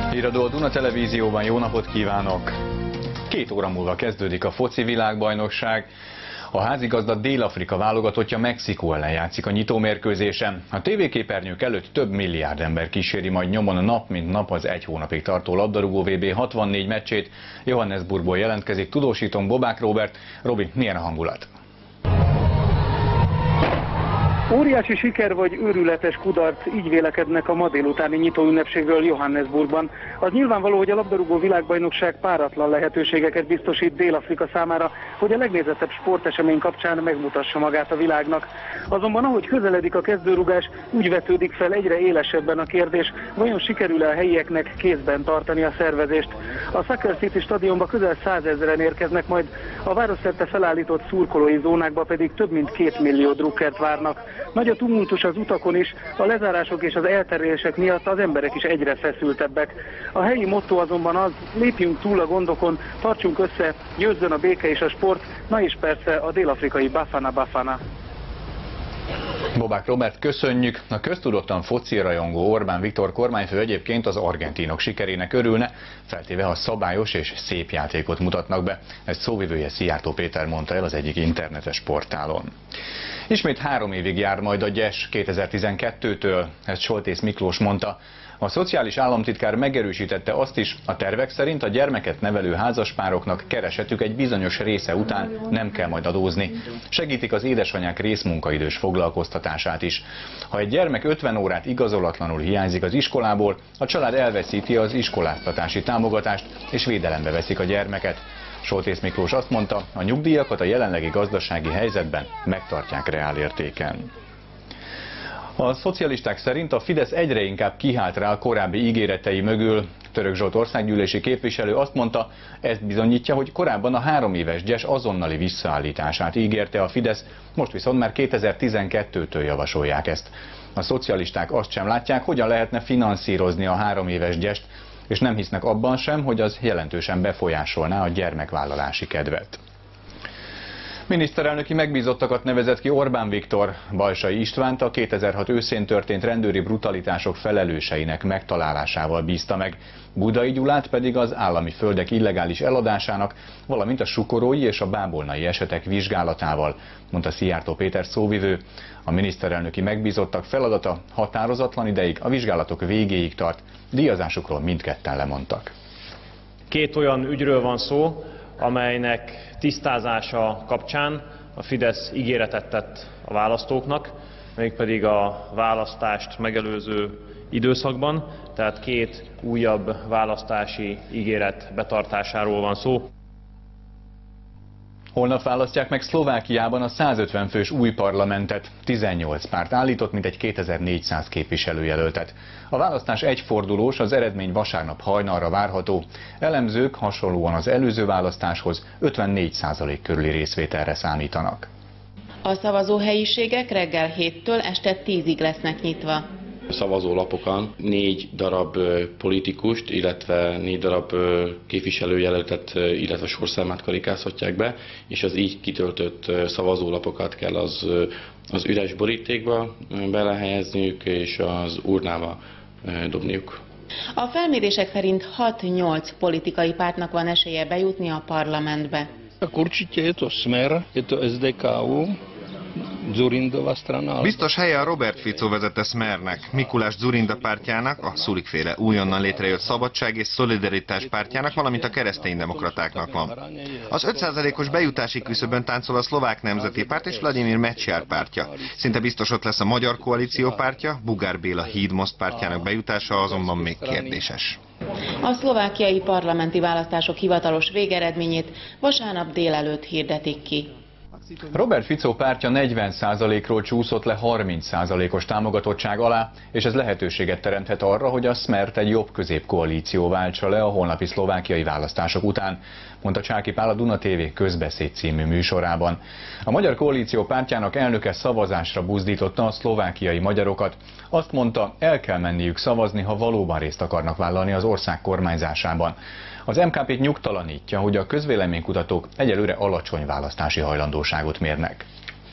Híradó a Duna Televízióban, jó napot kívánok! 2 óra múlva kezdődik a foci világbajnokság. A házigazda Dél-Afrika válogatottja Mexikó ellen játszik a nyitómérkőzésen. A tévéképernyők előtt több milliárd ember kíséri majd nyomon nap mint nap az 1 hónapig tartó labdarúgó VB 64 meccsét. Johannesburgból jelentkezik tudósítónk Bobák Róbert. Robi, milyen a hangulat? Óriási siker vagy őrületes kudarc, így vélekednek a ma délutáni nyitóünnepségről Johannesburgban. Az nyilvánvaló, hogy a labdarúgó világbajnokság páratlan lehetőségeket biztosít Dél-Afrika számára, hogy a legnézettebb sportesemény kapcsán megmutassa magát a világnak. Azonban ahogy közeledik a kezdőrugás, úgy vetődik fel egyre élesebben a kérdés, vajon sikerül-e a helyieknek kézben tartani a szervezést. A Soccer City stadionba közel 100 000-en érkeznek, majd a városszerte felállított szurkolói zónákba pedig több mint 2 millió drukkert várnak. Nagy a tumultus az utakon is, a lezárások és az elterülések miatt az emberek is egyre feszültebbek. A helyi motto azonban az, lépjünk túl a gondokon, tartsunk össze, győzzön a béke és a sport, na és persze a dél-afrikai Bafana Bafana. Bobák Róbert, köszönjük! A köztudottan foci rajongó Orbán Viktor kormányfő egyébként az argentinok sikerének örülne, feltéve ha szabályos és szép játékot mutatnak be. Ezt szóvivője Szijjártó Péter mondta el az egyik internetes portálon. Ismét 3 évig jár majd a GYES 2012-től, ezt Soltész Miklós mondta. A szociális államtitkár megerősítette azt is, a tervek szerint a gyermeket nevelő házaspároknak keresetük egy bizonyos része után nem kell majd adózni. Segítik az édesanyák részmunkaidős foglalkoztatását is. Ha egy gyermek 50 órát igazolatlanul hiányzik az iskolából, a család elveszíti az iskoláztatási támogatást és védelembe veszik a gyermeket. Soltész Miklós azt mondta, a nyugdíjakat a jelenlegi gazdasági helyzetben megtartják reálértéken. A szocialisták szerint a Fidesz egyre inkább kihált rá a korábbi ígéretei mögül. Török Zsolt országgyűlési képviselő azt mondta, ezt bizonyítja, hogy korábban a 3 éves GYES azonnali visszaállítását ígérte a Fidesz, most viszont már 2012-től javasolják ezt. A szocialisták azt sem látják, hogyan lehetne finanszírozni a 3 éves GYES-t, és nem hisznek abban sem, hogy az jelentősen befolyásolná a gyermekvállalási kedvet. Miniszterelnöki megbízottakat nevezett ki Orbán Viktor. Balsai Istvánt a 2006 őszén történt rendőri brutalitások felelőseinek megtalálásával bízta meg. Budai Gyulát pedig az állami földek illegális eladásának, valamint a sukorói és a bábolnai esetek vizsgálatával, mondta Szijjártó Péter szóvivő. A miniszterelnöki megbízottak feladata határozatlan ideig, a vizsgálatok végéig tart, díjazásukról mindketten lemondtak. 2 olyan ügyről van szó, amelynek tisztázása kapcsán a Fidesz ígéretet tett a választóknak, mégpedig a választást megelőző időszakban, tehát 2 újabb választási ígéret betartásáról van szó. Holnap választják meg Szlovákiában a 150 fős új parlamentet. 18 párt állított mintegy 2400 képviselőjelöltet. A választás egyfordulós, az eredmény vasárnap hajnalra várható. Elemzők hasonlóan az előző választáshoz 54% körüli részvételre számítanak. A szavazóhelyiségek reggel 7-től este 10-ig lesznek nyitva. Szavazólapokon 4 darab politikust, illetve 4 darab képviselőjelöltet, illetve sorszámát karikázhatják be, és az így kitöltött szavazólapokat kell az üres borítékba belehelyezniük, és az urnába dobniuk. A felmérések szerint 6-8 politikai pártnak van esélye bejutni a parlamentbe. Určitě je to Smer, je to SDKU. Dzurindova strana. Biztos helye a Robert Fico vezette Smernek, Mikulás Dzurinda pártjának, a Szulikféle újonnan létrejött Szabadság és Szolidaritás pártjának, valamint a kereszténydemokratáknak van. Az 5%-os bejutási küszöbön táncol a Szlovák Nemzeti Párt és Vladimir Mečiar pártja. Szinte biztos ott lesz a Magyar Koalíció pártja, Bugár Béla Hídmoszt pártjának bejutása azonban még kérdéses. A szlovákiai parlamenti választások hivatalos végeredményét vasárnap délelőtt hirdetik ki. Robert Fico pártja 40%-ról csúszott le 30%-os támogatottság alá, és ez lehetőséget teremthet arra, hogy a Smert egy jobb-közép koalíció váltsa le a holnapi szlovákiai választások után, mondta Csáky Pál a Duna TV Közbeszéd című műsorában. A Magyar Koalíció pártjának elnöke szavazásra buzdította a szlovákiai magyarokat. Azt mondta, el kell menniük szavazni, ha valóban részt akarnak vállalni az ország kormányzásában. Az MKP-t nyugtalanítja, hogy a közvéleménykutatók egyelőre alacsony választási hajlandóságot mérnek.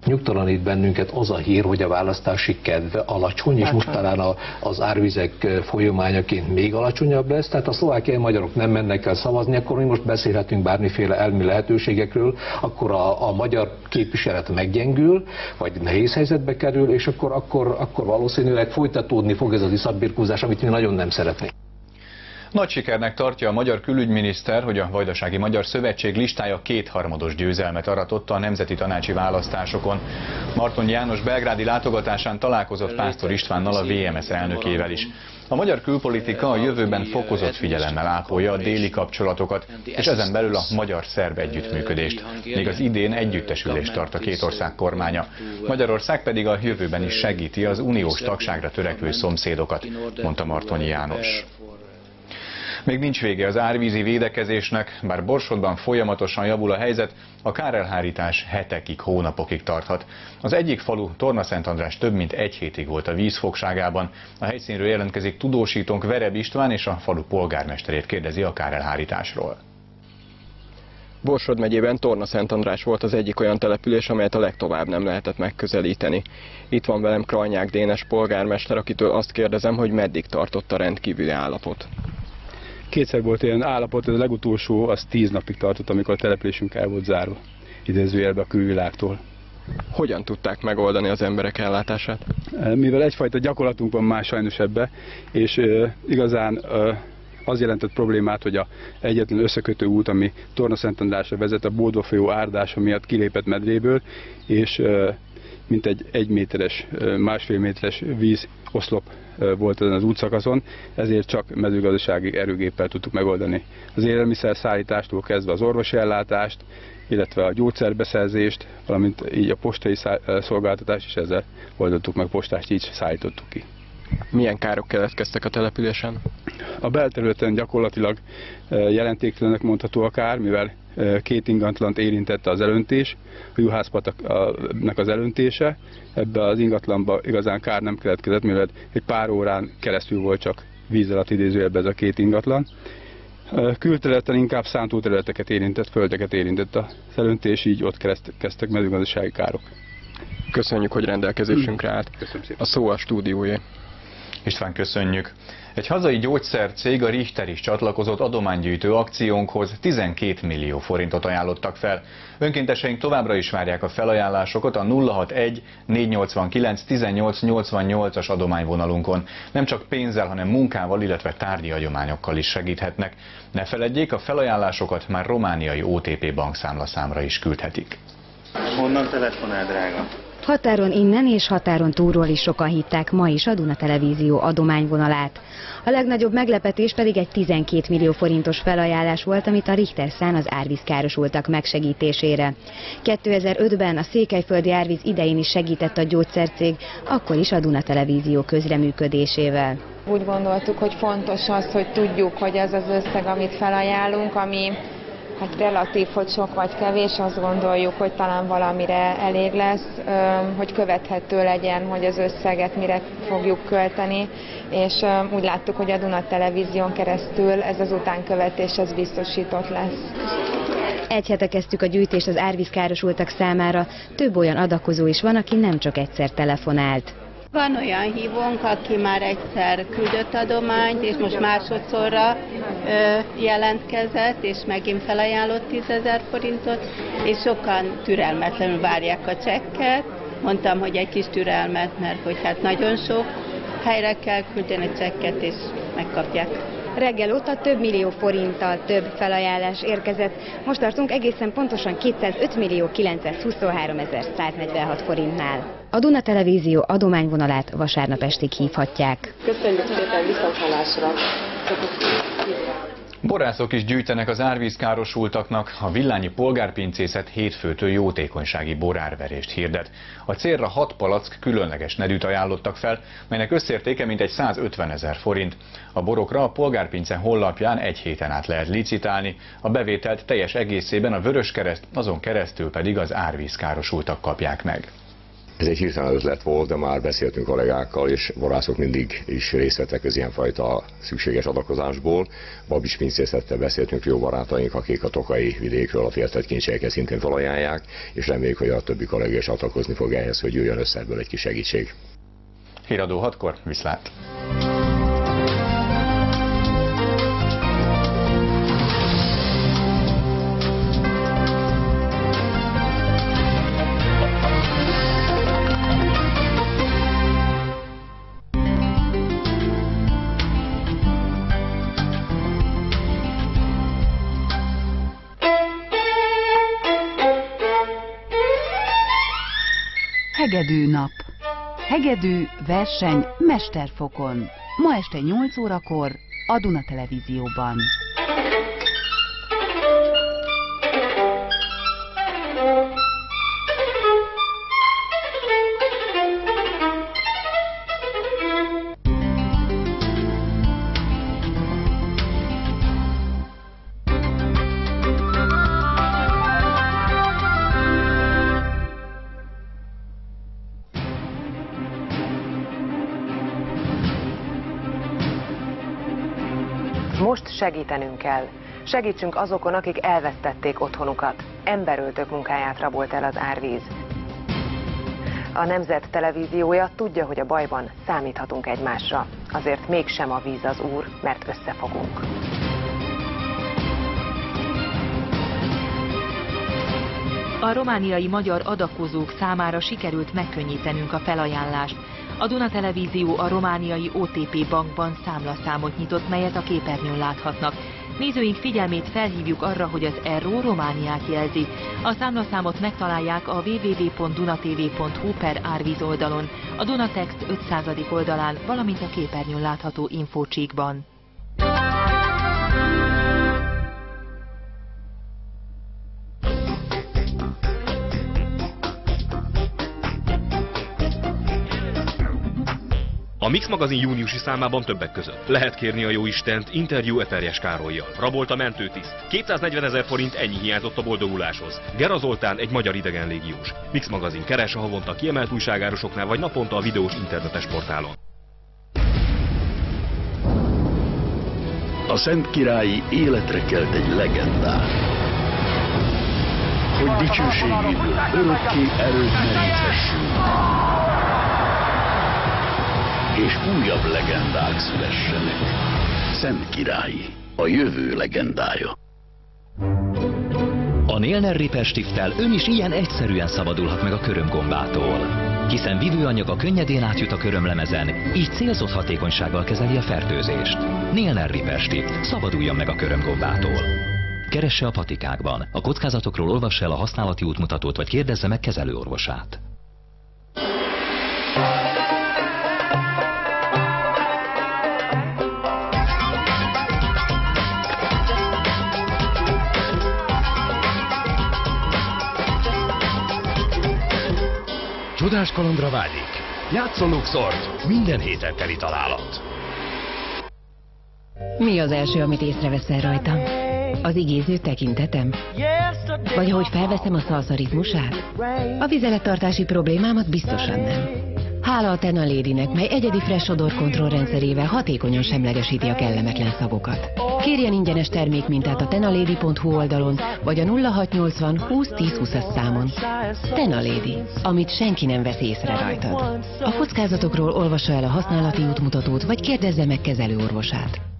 Nyugtalanít bennünket az a hír, hogy a választási kedv alacsony, és most talán az árvizek folyamányaként még alacsonyabb lesz, tehát a szlovákiai magyarok nem mennek el szavazni, akkor mi most beszélhetünk bármiféle elmi lehetőségekről, akkor a magyar képviselet meggyengül, vagy nehéz helyzetbe kerül, és akkor valószínűleg folytatódni fog ez az iszapbirkózás, amit mi nagyon nem szeretnénk. Nagy sikernek tartja a magyar külügyminiszter, hogy a Vajdasági Magyar Szövetség listája kétharmados győzelmet aratott a nemzeti tanácsi választásokon. Martonyi János belgrádi látogatásán találkozott Pásztor Istvánnal, a VMS elnökével is. A magyar külpolitika a jövőben fokozott figyelemmel ápolja a déli kapcsolatokat, és ezen belül a magyar-szerb együttműködést. Még az idén együttesülést tart a két ország kormánya. Magyarország pedig a jövőben is segíti az uniós tagságra törekvő szomszédokat, mondta Martonyi János. Még nincs vége az árvízi védekezésnek, bár Borsodban folyamatosan javul a helyzet, a kárelhárítás hetekig, hónapokig tarthat. Az egyik falu, Torna-Szentandrás több mint egy hétig volt a víz fogságában. A helyszínről jelentkezik tudósítónk, Vereb István, és a falu polgármesterét kérdezi a kárelhárításról. Borsod megyében Torna-Szentandrás volt az egyik olyan település, amelyet a legtovább nem lehetett megközelíteni. Itt van velem Krajnyák Dénes polgármester, akitől azt kérdezem, hogy meddig tartott a rendkívüli állapot. Kétszer volt ilyen állapot, ez a legutolsó, az 10 napig tartott, amikor a településünk el volt zárva, idézőjelbe a külvilágtól. Hogyan tudták megoldani az emberek ellátását? Mivel egyfajta gyakorlatunk van már sajnos ebbe, és igazán az jelentett problémát, hogy az egyetlen összekötő út, ami Torna-Szentandrásra vezet, a Bódva folyó árdása miatt kilépett medréből, és mintegy 1 méteres, 1,5 méteres vízoszlop volt ezen az útszakaszon, ezért csak mezőgazdasági erőgéppel tudtuk megoldani. Az élelmiszer szállítástól kezdve az orvosi ellátást, illetve a gyógyszerbeszerzést, valamint így a postai szolgáltatást is ezzel oldottuk meg, postást így szállítottuk ki. Milyen károk keletkeztek a településen? A belterületen gyakorlatilag jelentéktelenek mondható a kár, mivel 2 ingatlant érintette az elöntés, a juhászpataknak az elöntése. Ebbe az ingatlanba igazán kár nem keletkezett, mivel egy pár órán keresztül volt csak víz alatt idézőjelben ez a 2 ingatlan. Külterületen inkább szántóterületeket érintett, földeket érintett az elöntés, így ott kezdtek mezőgazdasági károk. Köszönjük, hogy rendelkezésünkre állt. A szó a stúdiójé. István, köszönjük. Egy hazai gyógyszercég, a Richter is csatlakozott adománygyűjtő akciónkhoz, 12 millió forintot ajánlottak fel. Önkénteseink továbbra is várják a felajánlásokat a 061 489 1888-as adományvonalunkon. Nem csak pénzzel, hanem munkával, illetve tárgyi adományokkal is segíthetnek. Ne feledjék, a felajánlásokat már romániai OTP bankszámlaszámra is küldhetik. Honnan telefonál, drága? Határon innen és határon túlról is sokan hitták ma is a Duna Televízió adományvonalát. A legnagyobb meglepetés pedig egy 12 millió forintos felajánlás volt, amit a Richter szán az árvízkárosultak megsegítésére. 2005-ben a székelyföldi árvíz idején is segített a gyógyszercég, akkor is a Duna Televízió közreműködésével. Úgy gondoltuk, hogy fontos az, hogy tudjuk, hogy ez az összeg, amit felajánlunk, ami hát relatív, hogy sok vagy kevés, azt gondoljuk, hogy talán valamire elég lesz, hogy követhető legyen, hogy az összeget mire fogjuk költeni, és úgy láttuk, hogy a Duna Televízión keresztül ez az utánkövetés ez biztosított lesz. Egy hete kezdtük a gyűjtést az árvízkárosultak számára, több olyan adakozó is van, aki nem csak egyszer telefonált. Van olyan hívónk, aki már egyszer küldött adományt, és most másodszorra jelentkezett, és megint felajánlott 10 000 forintot, és sokan türelmetlenül várják a csekket. Mondtam, hogy egy kis türelmet, mert hogy hát nagyon sok helyre kell küldeni a csekket, és megkapják. Reggel óta több millió forinttal több felajánlás érkezett. Most tartunk egészen pontosan 205 millió 923 146 forintnál. A Duna Televízió adományvonalát vasárnap estig hívhatják. Köszönjük szépen, viszonthallásra! Borászok is gyűjtenek az árvízkárosultaknak, a villányi polgárpincészet hétfőtől jótékonysági borárverést hirdet. A célra 6 palack különleges nedűt ajánlottak fel, melynek összértéke mintegy 150 000 forint. A borokra a polgárpince honlapján egy héten át lehet licitálni, a bevételt teljes egészében a Vöröskereszt, azon keresztül pedig az árvízkárosultak kapják meg. Ez egy hirtelen ötlet volt, de már beszéltünk kollégákkal, és vadászok mindig is részt vettek az ilyenfajta szükséges adakozásból. Babis pincészettel beszéltünk, jó barátaink, akik a tokai vidékről a féltett kincselyeket szintén felajánlják, és reméljük, hogy a többi kolléga is csatlakozni fog ehhez, hogy jöjjön össze ebből egy kis segítség. Híradó 6-kor, viszlát! Hegedű nap. Hegedű verseny mesterfokon. Ma este 8 órakor a Duna Televízióban. Most segítenünk kell. Segítsünk azokon, akik elvesztették otthonukat. Emberöltők munkáját rabolt el az árvíz. A Nemzet Televíziója tudja, hogy a bajban számíthatunk egymásra. Azért mégsem a víz az úr, mert összefogunk. A romániai magyar adakozók számára sikerült megkönnyítenünk a felajánlást. A Duna Televízió a romániai OTP bankban számlaszámot nyitott, melyet a képernyőn láthatnak. Nézőink figyelmét felhívjuk arra, hogy az ERRO Romániát jelzi. A számlaszámot megtalálják a www.dunatv.hu/árvíz oldalon, a Dunatext 500. oldalán, valamint a képernyőn látható infócsíkban. A Mix magazin júniusi számában többek között lehet kérni a jóistent, interjú Eperjes Károllyal. Rabolt a mentőtiszt. 240 000 forint, ennyi hiányzott a boldoguláshoz. Gera Zoltán egy magyar idegenlégiós. Mix magazin keres a havonta kiemelt újságárosoknál, vagy naponta a videós internetes portálon. A Szentkirályi életre kelt egy legendát, hogy dicsőségéből örökké erőt meríthessünk, és újabb legendák szülessenek. Szentkirályi, a jövő legendája. A Nélner Riper Stifttel ön is ilyen egyszerűen szabadulhat meg a körömgombától. Hiszen vívőanyaga könnyedén átjut a körömlemezen, így célzott hatékonysággal kezeli a fertőzést. Nélner Riper Stift, szabaduljon meg a körömgombától. Keresse a patikákban. A kockázatokról olvassa el a használati útmutatót, vagy kérdezze meg kezelőorvosát. Csodás kalandra vágyik? Játsszon Luxort! Minden héten teli találat. Mi az első, amit észreveszel rajtam? Az igéző tekintetem? Vagy ahogy felveszem a szalsza ritmusát? A vizelettartási problémámat biztosan nem. Hála a Tenalédinek, mely egyedi fresh odorkontroll rendszerével hatékonyan semlegesíti a kellemetlen szagokat. Kérjen ingyenes termékmintát a tenalady.hu oldalon, vagy a 0680 20 10 20-as számon. Tenalady, amit senki nem vesz észre rajtad. A kockázatokról olvassa el a használati útmutatót, vagy kérdezze meg kezelőorvosát.